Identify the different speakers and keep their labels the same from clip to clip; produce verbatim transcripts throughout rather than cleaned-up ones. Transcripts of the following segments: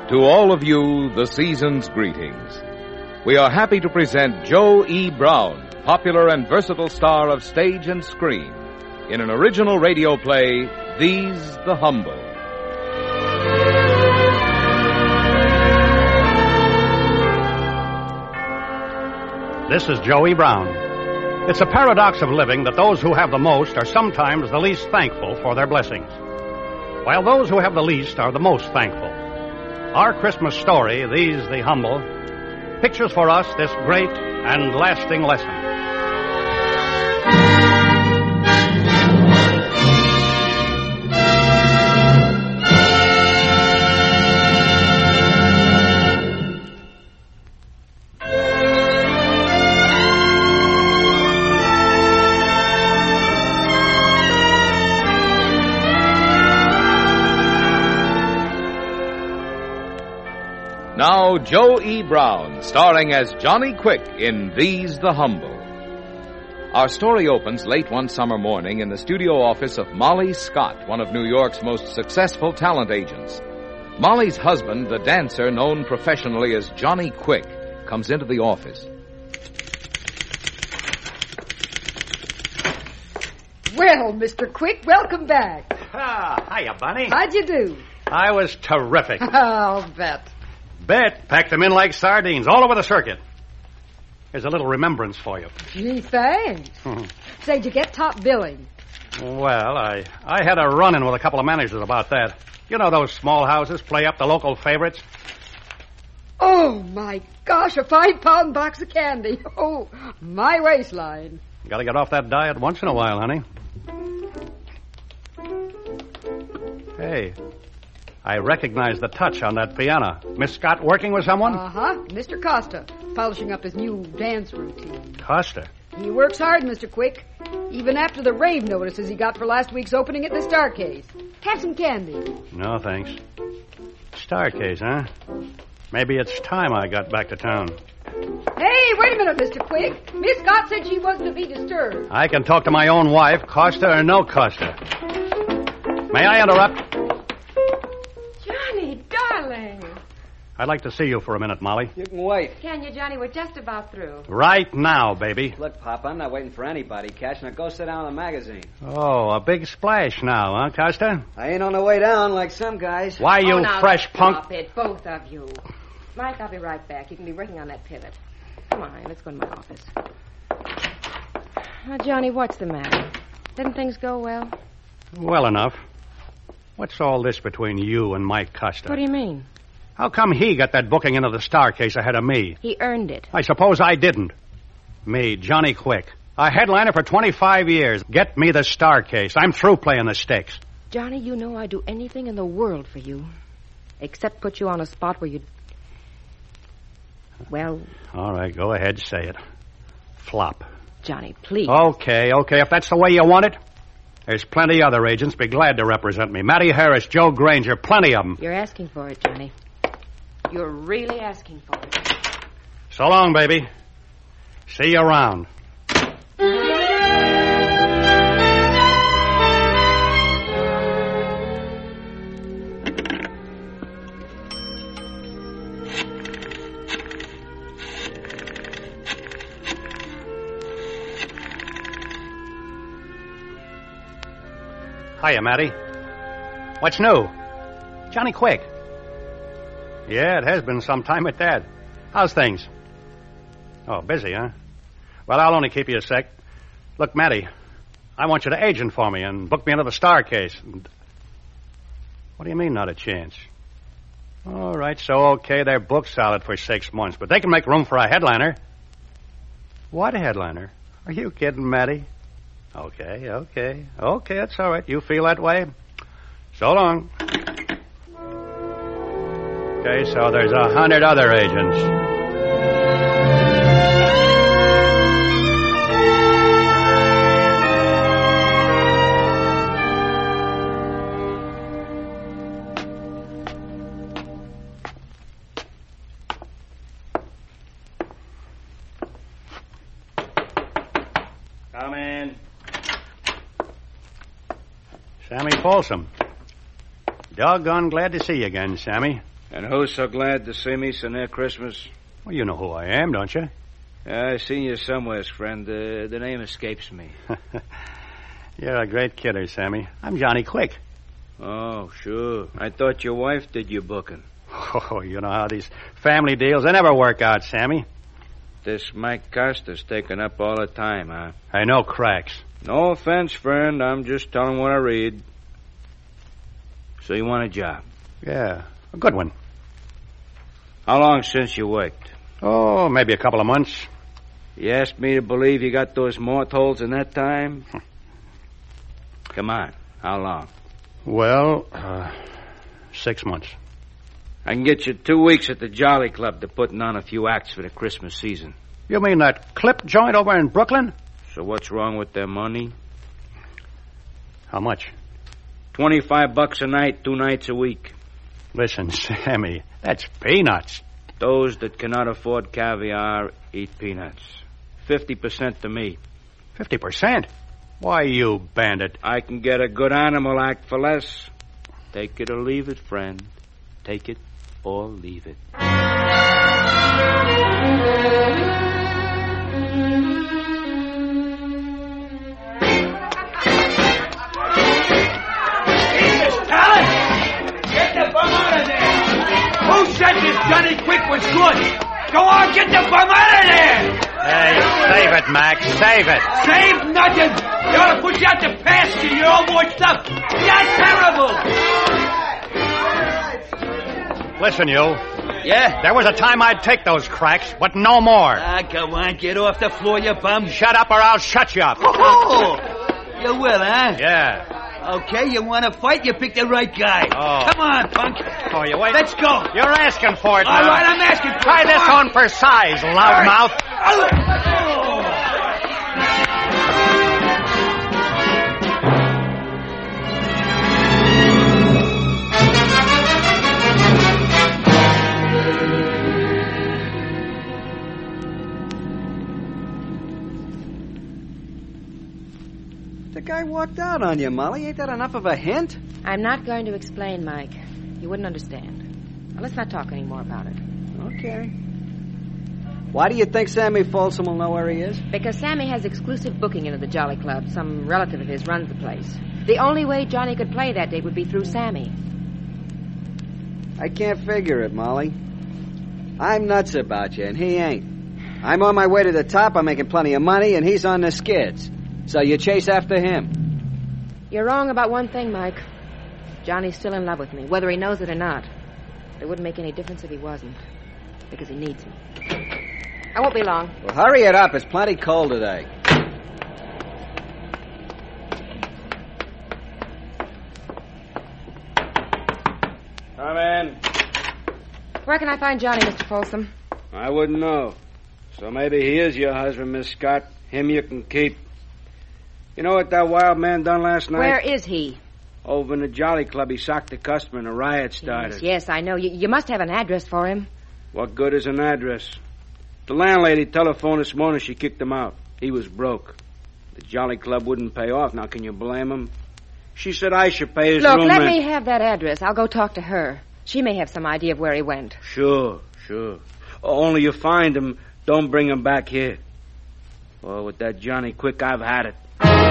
Speaker 1: To all of you, the season's greetings. We are happy to present Joe E. Brown, popular and versatile star of stage and screen, in an original radio play, These the Humble.
Speaker 2: This is Joe E. Brown. It's a paradox of living that those who have the most are sometimes the least thankful for their blessings, while those who have the least are the most thankful. Our Christmas story, These the Humble, pictures for us this great and lasting lesson.
Speaker 1: Now, Joe E. Brown, starring as Johnny Quick in These the Humble. Our story opens late one summer morning in the studio office of Molly Scott, one of New York's most successful talent agents. Molly's husband, the dancer known professionally as Johnny Quick, comes into the office.
Speaker 3: Well, Mister Quick, welcome back.
Speaker 2: Ah, hiya, Bunny.
Speaker 3: How'd you do?
Speaker 2: I was terrific.
Speaker 3: I'll bet.
Speaker 2: Bet. Packed them in like sardines all over the circuit. Here's a little remembrance for you.
Speaker 3: Gee, thanks. Say, did you get top billing?
Speaker 2: Well, I, I had a run-in with a couple of managers about that. You know those small houses play up the local favorites?
Speaker 3: Oh, my gosh, a five-pound box of candy. Oh, my waistline.
Speaker 2: Gotta get off that diet once in a while, honey. Hey, I recognize the touch on that piano. Miss Scott working with someone?
Speaker 3: Uh-huh. Mister Costa, polishing up his new dance routine.
Speaker 2: Costa?
Speaker 3: He works hard, Mister Quick, even after the rave notices he got for last week's opening at the Starcase. Have some candy.
Speaker 2: No, thanks. Starcase, huh? Maybe it's time I got back to town.
Speaker 3: Hey, wait a minute, Mister Quick. Miss Scott said she wasn't to be disturbed.
Speaker 2: I can talk to my own wife, Costa or no Costa. May I interrupt?
Speaker 4: Johnny, darling.
Speaker 2: I'd like to see you for a minute, Molly.
Speaker 5: You can wait.
Speaker 4: Can you, Johnny? We're just about through.
Speaker 2: Right now, baby.
Speaker 5: Look, Pop, I'm not waiting for anybody, Cash. Now go sit down on the magazine.
Speaker 2: Oh, a big splash now, huh, Costa?
Speaker 5: I ain't on the way down like some guys.
Speaker 2: Why, you
Speaker 4: oh, now
Speaker 2: fresh punk...
Speaker 4: Stop it, both of you. Mike, I'll be right back. You can be working on that pivot. Come on, let's go to my office. Now, Johnny, what's the matter? Didn't things go well?
Speaker 2: Well enough. What's all this between you and Mike Costa?
Speaker 4: What do you mean?
Speaker 2: How come he got that booking into the Starcase ahead of me?
Speaker 4: He earned it.
Speaker 2: I suppose I didn't. Me, Johnny Quick, a headliner for twenty-five years. Get me the Starcase. I'm through playing the stakes.
Speaker 4: Johnny, you know I'd do anything in the world for you. Except put you on a spot where you'd... Well...
Speaker 2: All right, go ahead, say it. Flop.
Speaker 4: Johnny, please.
Speaker 2: Okay, okay, if that's the way you want it. There's plenty other agents be glad to represent me. Matty Harris, Joe Granger, plenty of them.
Speaker 4: You're asking for it, Johnny. You're really asking for it.
Speaker 2: So long, baby. See you around. Hiya, Matty. What's new? Johnny Quick. Yeah, it has been some time at that. How's things? Oh, busy, huh? Well, I'll only keep you a sec. Look, Matty, I want you to agent for me and book me into the Starcase. And... What do you mean, not a chance? All right, so okay, they're booked solid for six months, but they can make room for a headliner. What headliner? Are you kidding, Matty? Okay, okay. Okay, that's all right. You feel that way? So long. Okay, so there's a hundred other agents. Come in. Sammy Folsom. Doggone glad to see you again, Sammy.
Speaker 6: And who's so glad to see me so near Christmas?
Speaker 2: Well, you know who I am, don't you?
Speaker 6: I seen you somewheres, friend. Uh, the name escapes me.
Speaker 2: You're a great kidder, Sammy. I'm Johnny Quick.
Speaker 6: Oh, sure. I thought your wife did your booking.
Speaker 2: Oh, you know how these family deals, they never work out, Sammy.
Speaker 6: This Mike Costa's taken up all the time, huh?
Speaker 2: I know cracks.
Speaker 6: No offense, friend. I'm just telling what I read. So you want a job?
Speaker 2: Yeah, a good one.
Speaker 6: How long since you worked?
Speaker 2: Oh, maybe a couple of months.
Speaker 6: You asked me to believe you got those mort holes in that time? Come on. How long?
Speaker 2: Well, uh, six months.
Speaker 6: I can get you two weeks at the Jolly Club to putting on a few acts for the Christmas season.
Speaker 2: You mean that clip joint over in Brooklyn?
Speaker 6: So what's wrong with their money?
Speaker 2: How much?
Speaker 6: Twenty-five bucks a night, two nights a week.
Speaker 2: Listen, Sammy, that's peanuts.
Speaker 6: Those that cannot afford caviar eat peanuts. Fifty percent to me.
Speaker 2: Fifty percent? Why, you bandit.
Speaker 6: I can get a good animal act for less. Take it or leave it, friend. Take it or leave it.
Speaker 7: Who said this Johnny Quick was good? Go on, get the bum out of there!
Speaker 2: Hey, save it, Max. Save it.
Speaker 7: Save nothing! You ought to put you out the pasture. You're all washed up. You're terrible!
Speaker 2: Listen, you.
Speaker 7: Yeah?
Speaker 2: There was a time I'd take those cracks, but no more.
Speaker 7: Ah, come on, get off the floor, you bum.
Speaker 2: Shut up or I'll shut you up.
Speaker 7: Oh, you will, huh?
Speaker 2: Yeah.
Speaker 7: Okay, you want to fight? You picked the right guy.
Speaker 2: Oh.
Speaker 7: Come on, punk.
Speaker 2: Oh, you wait.
Speaker 7: Let's go.
Speaker 2: You're asking for it
Speaker 7: All
Speaker 2: now.
Speaker 7: right, I'm asking for
Speaker 2: Try
Speaker 7: it.
Speaker 2: this on for size, loudmouth.
Speaker 7: Oh.
Speaker 5: The guy walked out on you, Molly. Ain't that enough of a hint?
Speaker 4: I'm not going to explain, Mike. You wouldn't understand. Now, let's not talk any more about it.
Speaker 5: Okay. Why do you think Sammy Folsom will know where he is?
Speaker 4: Because Sammy has exclusive booking into the Jolly Club. Some relative of his runs the place. The only way Johnny could play that date would be through Sammy.
Speaker 5: I can't figure it, Molly. I'm nuts about you, and he ain't. I'm on my way to the top. I'm making plenty of money, and he's on the skids. So you chase after him.
Speaker 4: You're wrong about one thing, Mike. Johnny's still in love with me, whether he knows it or not. It wouldn't make any difference if he wasn't, because he needs me. I won't be long.
Speaker 5: Well, hurry it up. It's plenty cold today.
Speaker 6: Come in.
Speaker 4: Where can I find Johnny, Mister Folsom?
Speaker 6: I wouldn't know. So maybe he is your husband, Miss Scott. Him you can keep. You know what that wild man done last night?
Speaker 4: Where is he?
Speaker 6: Over in the Jolly Club. He socked a customer and a riot started.
Speaker 4: Yes, yes, I know. You, you must have an address for him.
Speaker 6: What good is an address? The landlady telephoned this morning. She kicked him out. He was broke. The Jolly Club wouldn't pay off. Now, can you blame him? She said I should pay his
Speaker 4: Look,
Speaker 6: room
Speaker 4: let
Speaker 6: rent.
Speaker 4: me have that address. I'll go talk to her. She may have some idea of where he went.
Speaker 6: Sure, sure. Only you find him, don't bring him back here. Well, with that Johnny Quick, I've had it.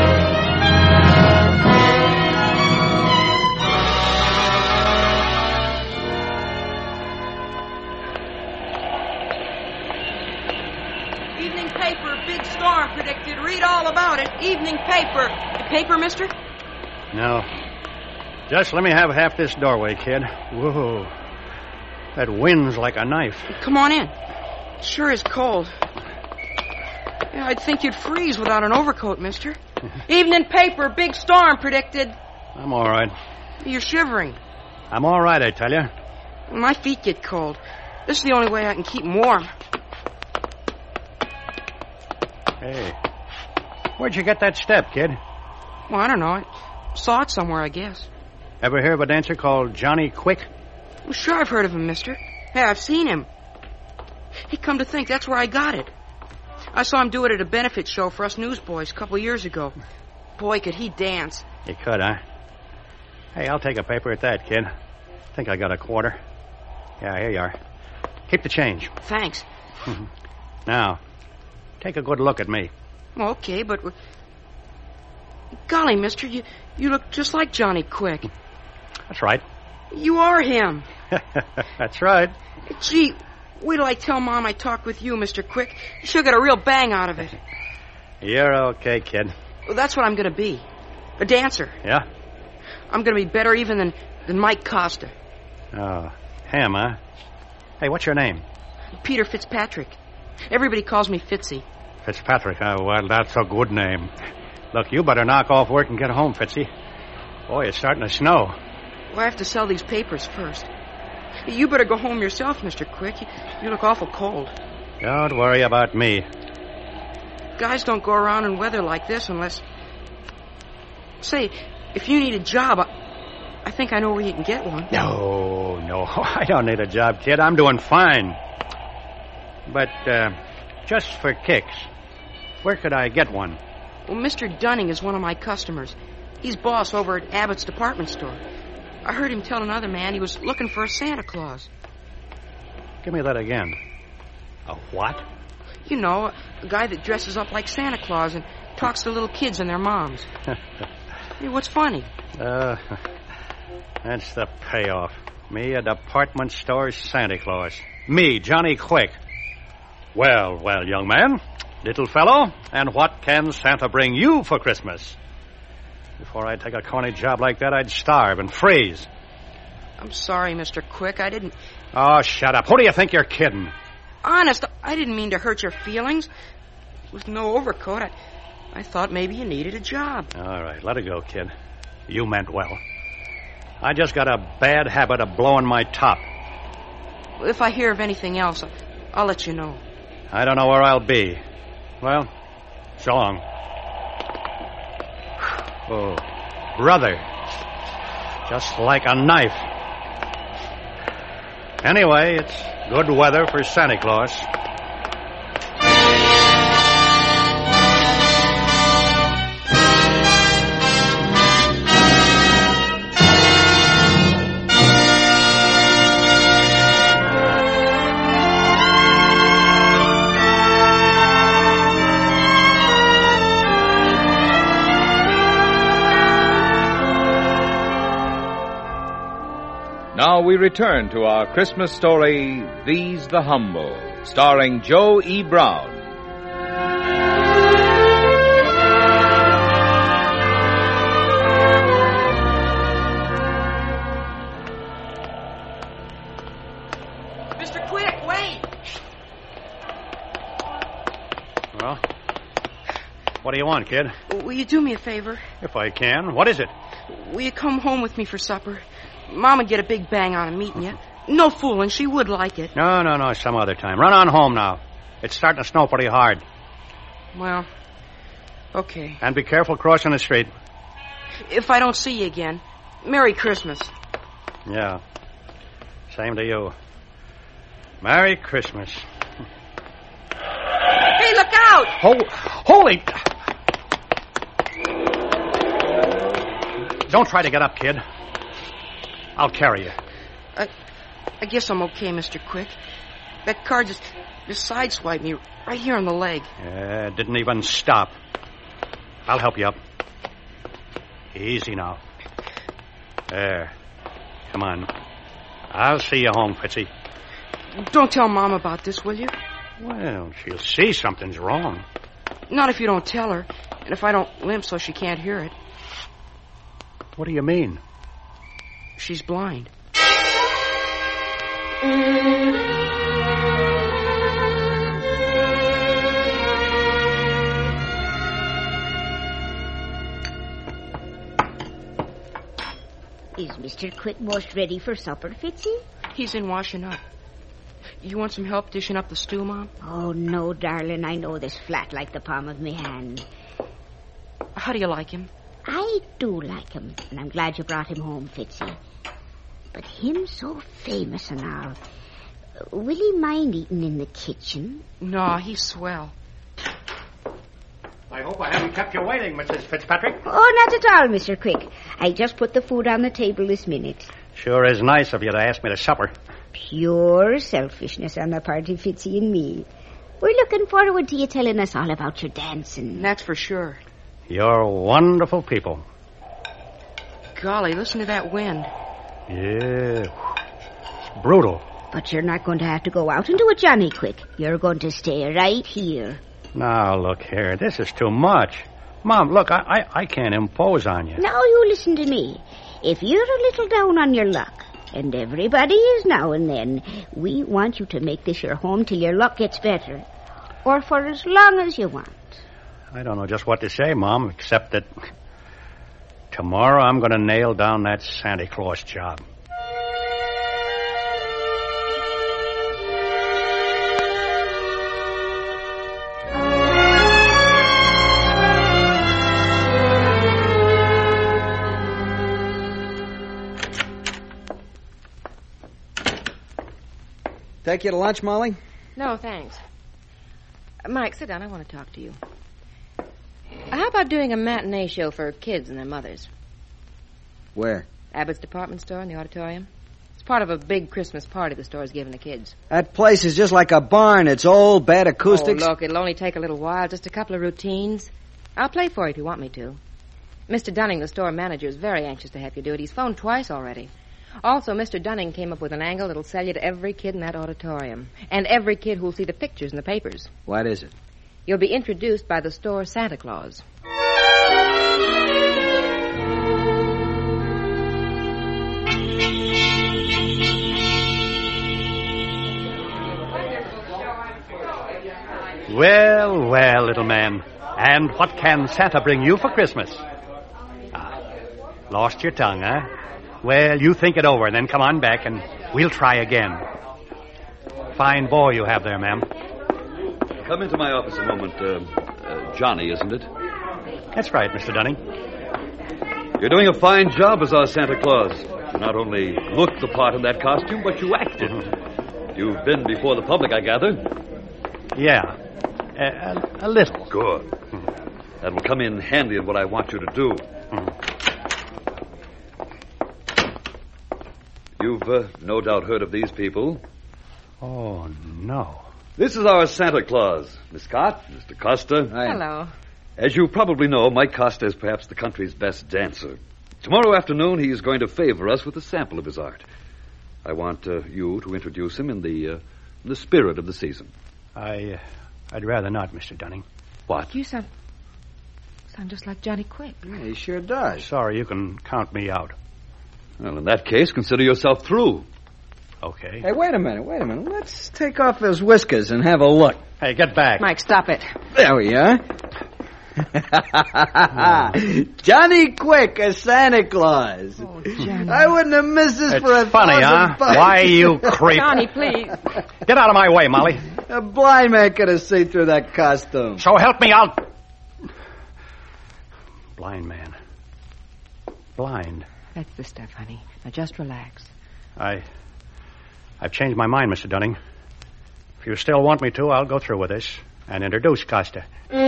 Speaker 8: Evening paper, big storm predicted. Read all about it. Evening paper. The paper, mister?
Speaker 2: No. Just let me have half this doorway, kid. Whoa. That wind's like a knife.
Speaker 8: Come on in. It sure is cold. Yeah, I'd think you'd freeze without an overcoat, mister. Evening paper, big storm predicted.
Speaker 2: I'm all right.
Speaker 8: You're shivering.
Speaker 2: I'm all right, I tell you.
Speaker 8: My feet get cold. This is the only way I can keep 'em warm.
Speaker 2: Hey. Where'd you get that step, kid?
Speaker 8: Well, I don't know. I saw it somewhere, I guess.
Speaker 2: Ever hear of a dancer called Johnny Quick?
Speaker 8: Well, sure, I've heard of him, mister. Hey, I've seen him. Hey, come to think, that's where I got it. I saw him do it at a benefit show for us newsboys a couple of years ago. Boy, could he dance.
Speaker 2: You could, huh? Hey, I'll take a paper at that, kid. Think I got a quarter. Yeah, here you are. Keep the change.
Speaker 8: Thanks.
Speaker 2: Now, take a good look at me.
Speaker 8: Okay, but... Golly, mister, you, you look just like Johnny Quick.
Speaker 2: That's right.
Speaker 8: You are him.
Speaker 2: That's right.
Speaker 8: Gee, wait till I tell Mom I talked with you, Mister Quick. She'll get a real bang out of it.
Speaker 2: You're okay, kid.
Speaker 8: Well, that's what I'm going to be. A dancer.
Speaker 2: Yeah?
Speaker 8: I'm going to be better even than, than Mike Costa.
Speaker 2: Oh, him, huh? Hey, what's your name?
Speaker 8: Peter Fitzpatrick. Everybody calls me Fitzy.
Speaker 2: Fitzpatrick. Oh, well, that's a good name. Look, you better knock off work and get home, Fitzy. Boy, it's starting to snow.
Speaker 8: Well, I have to sell these papers first. You better go home yourself, Mister Quick. You, you look awful cold.
Speaker 2: Don't worry about me.
Speaker 8: Guys don't go around in weather like this unless... Say, if you need a job, I, I think I know where you can get one.
Speaker 2: No, no, I don't need a job, kid. I'm doing fine. But, uh, just for kicks, where could I get one?
Speaker 8: Well, Mister Dunning is one of my customers. He's boss over at Abbott's department store. I heard him tell another man he was looking for a Santa Claus.
Speaker 2: Give me that again. A what?
Speaker 8: You know, a guy that dresses up like Santa Claus and talks to little kids and their moms. Hey, what's funny?
Speaker 2: Uh, that's the payoff. Me, a department store Santa Claus. Me, Johnny Quick. Well, well, young man, little fellow, and what can Santa bring you for Christmas? Before I'd take a corny job like that, I'd starve and freeze.
Speaker 8: I'm sorry, Mister Quick. I didn't...
Speaker 2: Oh, shut up. Who do you think you're kidding?
Speaker 8: Honest, I didn't mean to hurt your feelings. With no overcoat, I, I thought maybe you needed a job.
Speaker 2: All right, let it go, kid. You meant well. I just got a bad habit of blowing my top.
Speaker 8: If I hear of anything else, I'll let you know.
Speaker 2: I don't know where I'll be. Well, so long. Oh, brother. Just like a knife. Anyway, it's good weather for Santa Claus.
Speaker 1: Now we return to our Christmas story, These the Humble, starring Joe E. Brown.
Speaker 8: Mister Quick, wait!
Speaker 2: Well, what do you want, kid?
Speaker 8: Will you do me a favor?
Speaker 2: If I can. What is it?
Speaker 8: Will you come home with me for supper? Moma'd get a big bang on meeting you. No fooling, she would like it.
Speaker 2: No, no, no, some other time. Run on home now. It's starting to snow pretty hard.
Speaker 8: Well, okay.
Speaker 2: And be careful crossing the street.
Speaker 8: If I don't see you again, Merry Christmas.
Speaker 2: Yeah. Same to you. Merry Christmas.
Speaker 8: Hey, look out!
Speaker 2: Hold, holy... Don't try to get up, kid. I'll carry you.
Speaker 8: I, I guess I'm okay, Mister Quick. That car just, just sideswiped me right here on the leg.
Speaker 2: Yeah, it didn't even stop. I'll help you up. Easy now. There. Come on. I'll see you home, Fitzy.
Speaker 8: Don't tell Mom about this, will you?
Speaker 2: Well, she'll see something's wrong.
Speaker 8: Not if you don't tell her, and if I don't limp so she can't hear it.
Speaker 2: What do you mean?
Speaker 8: She's blind.
Speaker 9: Is Mister Quick most ready for supper, Fitzy?
Speaker 8: He's in washing up. You want some help dishing up the stew, Mom?
Speaker 9: Oh, no, darling. I know this flat like the palm of my hand.
Speaker 8: How do you like him?
Speaker 9: I do like him, and I'm glad you brought him home, Fitzy. But him so famous and all. Will he mind eating in the kitchen?
Speaker 8: No, he's swell.
Speaker 2: I hope I haven't kept you waiting, Missus Fitzpatrick.
Speaker 9: Oh, not at all, Mister Quick. I just put the food on the table this minute.
Speaker 2: Sure is nice of you to ask me to supper.
Speaker 9: Pure selfishness on the part of Fitzy and me. We're looking forward to you telling us all about your dancing.
Speaker 8: That's for sure.
Speaker 2: You're wonderful people.
Speaker 8: Golly, listen to that wind.
Speaker 2: Yeah. It's brutal.
Speaker 9: But you're not going to have to go out and do it, Johnny Quick. You're going to stay right here.
Speaker 2: Now, look here. This is too much. Mom, look, I, I, I can't impose on you.
Speaker 9: Now you listen to me. If you're a little down on your luck, and everybody is now and then, we want you to make this your home till your luck gets better. Or for as long as you want.
Speaker 2: I don't know just what to say, Mom, except that tomorrow I'm going to nail down that Santa Claus job.
Speaker 5: Take you to lunch, Molly?
Speaker 4: No, thanks. Uh, Mike, sit down. I want to talk to you. Uh, how about doing a matinee show for kids and their mothers?
Speaker 5: Where?
Speaker 4: Abbott's department store in the auditorium. It's part of a big Christmas party the store's giving the kids.
Speaker 5: That place is just like a barn. It's old, bad acoustics.
Speaker 4: Oh, look, it'll only take a little while, just a couple of routines. I'll play for you if you want me to. Mister Dunning, the store manager, is very anxious to have you do it. He's phoned twice already. Also, Mister Dunning came up with an angle that'll sell you to every kid in that auditorium. And every kid who'll see the pictures in the papers.
Speaker 5: What is it?
Speaker 4: You'll be introduced by the store Santa Claus.
Speaker 2: Well, well, little man. And what can Santa bring you for Christmas? Ah, lost your tongue, huh? Well, you think it over and then come on back and we'll try again. Fine boy you have there, ma'am.
Speaker 10: Come into my office a moment. Uh, uh, Johnny, isn't it?
Speaker 2: That's right, Mister Dunning.
Speaker 10: You're doing a fine job as our Santa Claus. You not only look the part in that costume, but you act it. Mm-hmm. You've been before the public, I gather.
Speaker 2: Yeah, a, a, a little.
Speaker 10: Good. Mm-hmm. That will come in handy in what I want you to do.
Speaker 2: Mm-hmm. You've uh, no doubt heard of these people. Oh, no.
Speaker 10: This is our Santa Claus, Miss Scott, Mister Costa.
Speaker 4: Hi. Hello.
Speaker 10: As you probably know, Mike Costa is perhaps the country's best dancer. Tomorrow afternoon, he is going to favor us with a sample of his art. I want uh, you to introduce him in the uh, the spirit of the season.
Speaker 2: I, uh, I'd rather not, Mister Dunning.
Speaker 10: What?
Speaker 4: You sound, sound just like Johnny Quick.
Speaker 5: Yeah, he sure does.
Speaker 2: Sorry, you can count me out.
Speaker 10: Well, in that case, consider yourself through.
Speaker 2: Okay.
Speaker 5: Hey, wait a minute, wait a minute. Let's take off his whiskers and have a look.
Speaker 2: Hey, get back.
Speaker 4: Mike, stop it.
Speaker 5: There we are. Johnny Quick as Santa Claus.
Speaker 4: Oh, Johnny.
Speaker 5: I wouldn't have missed this
Speaker 2: it's
Speaker 5: for a
Speaker 2: funny, huh?
Speaker 5: bucks.
Speaker 2: Why, you creep.
Speaker 4: Johnny, please.
Speaker 2: Get out of my way, Molly.
Speaker 5: A blind man could have seen through that costume.
Speaker 2: So help me out. Blind man. Blind.
Speaker 4: That's the stuff, honey. Now just relax.
Speaker 2: I... I've changed my mind, Mister Dunning. If you still want me to, I'll go through with this and introduce Costa.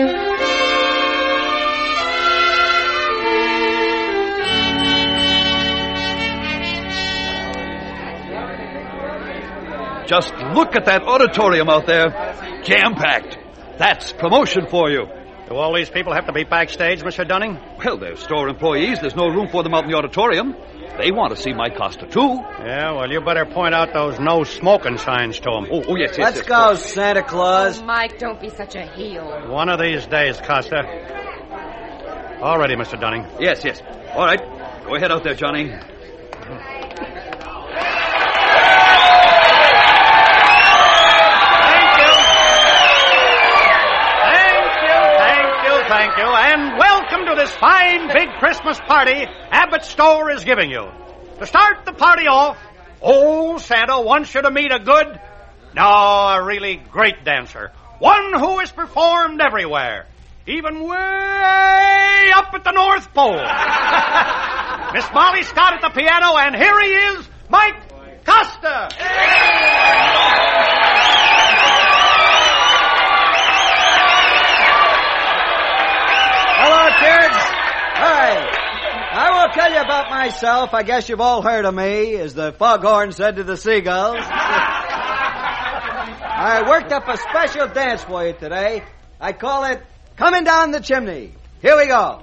Speaker 10: Just look at that auditorium out there. Jam-packed. That's promotion for you.
Speaker 2: Do all these people have to be backstage, Mister Dunning?
Speaker 10: Well, they're store employees. There's no room for them out in the auditorium. They want to see my Costa, too.
Speaker 2: Yeah, well, you better point out those no smoking signs to them.
Speaker 10: Oh, oh yes, yes,
Speaker 5: Let's
Speaker 10: yes,
Speaker 5: go,
Speaker 10: yes.
Speaker 5: Santa Claus.
Speaker 4: Oh, Mike, don't be such a heel.
Speaker 2: One of these days, Costa. All ready, Mister Dunning.
Speaker 10: Yes, yes. All right. Go ahead out there, Johnny.
Speaker 2: Thank you, and welcome to this fine big Christmas party Abbott Store is giving you. To start the party off, old Santa wants you to meet a good, no, a really great dancer. One who has performed everywhere, even way up at the North Pole. Miss Molly Scott at the piano, and here he is, Mike Costa.
Speaker 5: Hello, kids. Hi. I will tell you about about myself, I guess you've all heard of me, as the foghorn said to the seagulls. I worked up a special dance for you today. I call it Coming Down the Chimney. Here we go.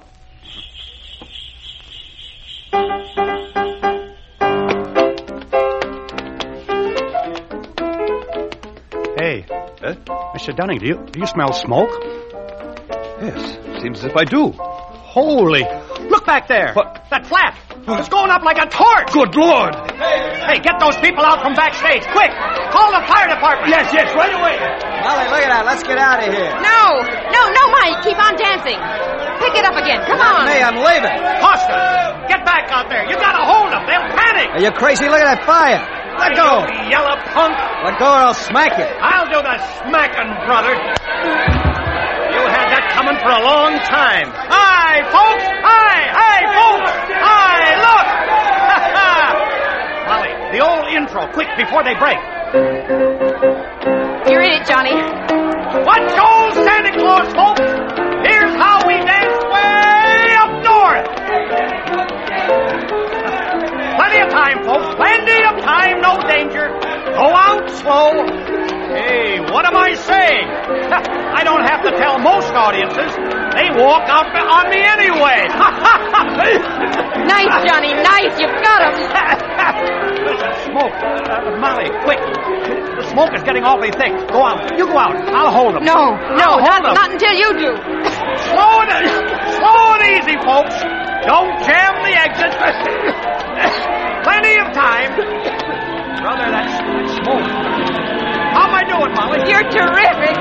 Speaker 2: Hey,
Speaker 10: Huh?
Speaker 2: Mister Dunning, do you do you smell smoke?
Speaker 10: Yes, seems as if I do.
Speaker 2: Holy! Look back there!
Speaker 10: What?
Speaker 2: That flap! It's going up like a torch!
Speaker 10: Good Lord!
Speaker 2: Hey, get those people out from backstage, quick! Call the fire department!
Speaker 7: Yes, yes, right away.
Speaker 5: Molly, look at that. Let's get out of here.
Speaker 4: No, no, no, Mike. Keep on dancing. Pick it up again. Come on.
Speaker 5: Me, I'm leaving.
Speaker 2: Costa, get back out there. You gotta hold them. They'll panic.
Speaker 5: Are you crazy? Look at that fire. Let go.
Speaker 2: You yellow punk.
Speaker 5: Let go or I'll smack you.
Speaker 2: I'll do the smacking, brother. You had that coming for a long time. Hi, folks. Hi, hi, folks. Hi, look. Molly, the old intro, quick, before they break.
Speaker 4: You're in it, Johnny.
Speaker 2: What goes, Santa Claus, folks? Here's how we dance way up north. Plenty of time, folks. Plenty of time. No danger. Go out slow. Hey, what am I saying? I don't have to tell most audiences. They walk up on me anyway.
Speaker 4: Nice, Johnny. Nice. You've got him.
Speaker 2: Smoke. Uh, Molly, quick. The smoke is getting awfully thick. Go out. You go out. I'll hold them.
Speaker 4: No, no,
Speaker 2: I'll
Speaker 4: not,
Speaker 2: hold them.
Speaker 4: not until you do.
Speaker 2: Slow it, slow it easy, folks. Don't jam the exit. Plenty of time. Brother, that's, that's smoke. How am I doing, Molly?
Speaker 4: You're terrific.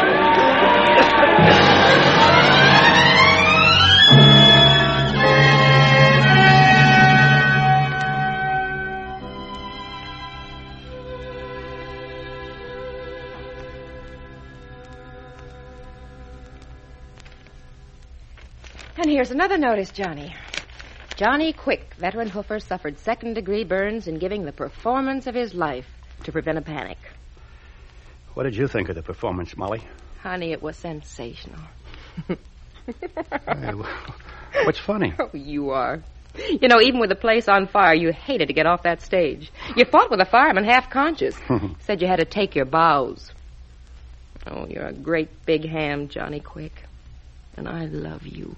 Speaker 4: And here's another notice, Johnny. Johnny Quick, veteran hoofer, suffered second-degree burns in giving the performance of his life to prevent a panic.
Speaker 2: What did you think of the performance, Molly?
Speaker 4: Honey, it was sensational.
Speaker 2: Uh, what's funny?
Speaker 4: Oh, you are. You know, even with the place on fire, you hated to get off that stage. You fought with a fireman half conscious. Said you had to take your bows. Oh, you're a great big ham, Johnny Quick. And I love you.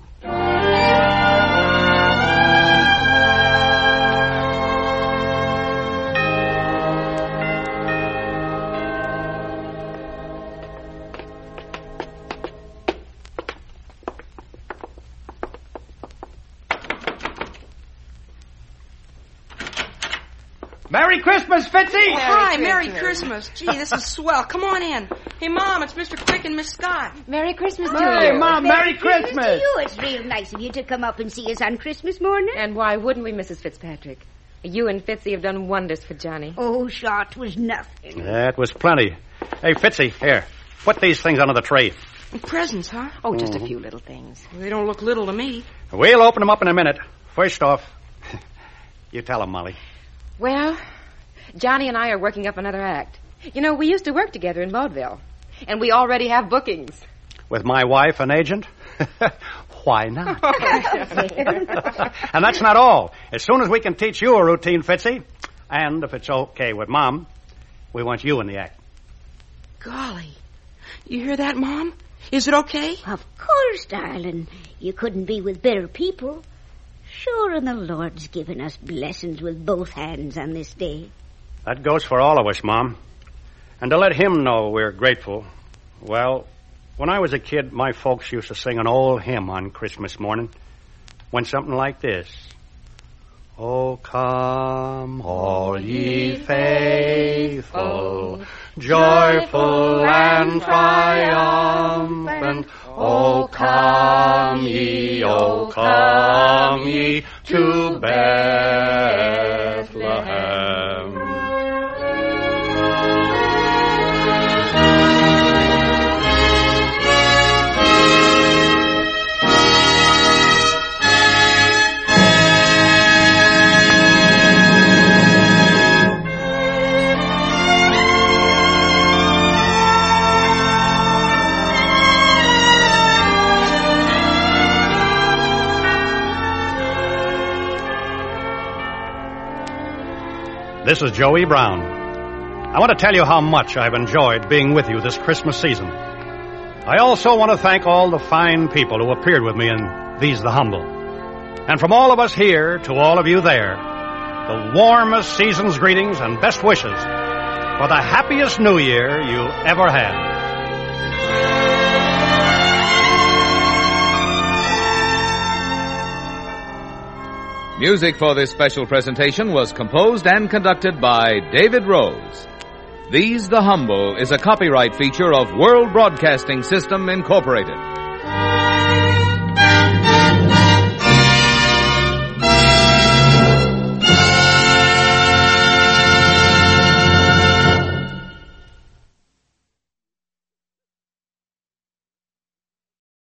Speaker 7: Merry Christmas, Fitzy!
Speaker 8: Oh, hi, Merry Christmas. Gee, this is swell. Come on in. Hey, Mom, it's Mister Quick and Miss Scott.
Speaker 4: Merry Christmas to
Speaker 7: Hey,
Speaker 4: you.
Speaker 7: Mom, Merry Christmas!
Speaker 9: to you. It's real nice of you to come up and see us on Christmas morning.
Speaker 4: And why wouldn't we, Missus Fitzpatrick? You and Fitzy have done wonders for Johnny.
Speaker 9: Oh, sure, it was nothing.
Speaker 2: That was plenty. Hey, Fitzy, here. Put these things under the tree.
Speaker 8: Presents, huh?
Speaker 4: Oh, just a few little things.
Speaker 8: They don't look little to me.
Speaker 2: We'll open them up in a minute. First off, you tell them, Molly.
Speaker 4: Well, Johnny and I are working up another act. You know, we used to work together in vaudeville. And we already have bookings.
Speaker 2: With my wife an agent? Why not? And that's not all. As soon as we can teach you a routine, Fitzy, and if it's okay with Mom, we want you in the act.
Speaker 8: Golly. You hear that, Mom? Is it okay?
Speaker 9: Of course, darling. You couldn't be with better people. Sure, and the Lord's given us blessings with both hands on this day.
Speaker 2: That goes for all of us, Mom. And to let him know we're grateful, well, when I was a kid, my folks used to sing an old hymn on Christmas morning. Went something like this. Oh, come, all ye faithful, joyful and triumphant. Oh, come ye, oh, come ye to Bethlehem. This is Joe E. Brown. I want to tell you how much I've enjoyed being with you this Christmas season. I also want to thank all the fine people who appeared with me in These the Humble. And from all of us here to all of you there, the warmest season's greetings and best wishes for the happiest New Year you ever had.
Speaker 1: Music for this special presentation was composed and conducted by David Rose. These the Humble is a copyright feature of World Broadcasting System, Incorporated.